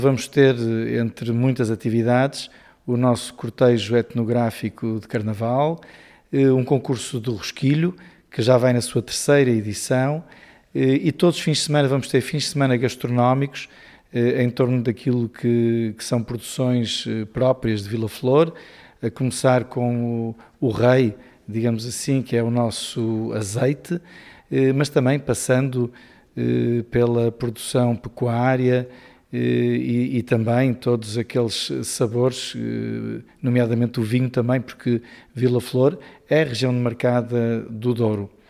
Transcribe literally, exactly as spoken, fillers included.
Vamos ter, entre muitas atividades, o nosso cortejo etnográfico de Carnaval, um concurso do Rosquilho, que já vai na sua terceira edição, e todos os fins de semana vamos ter fins de semana gastronómicos em torno daquilo que, que são produções próprias de Vila Flor, a começar com o, o rei, digamos assim, que é o nosso azeite, mas também passando pela produção pecuária, E, e também todos aqueles sabores, nomeadamente o vinho também, porque Vila Flor é a região demarcada do Douro.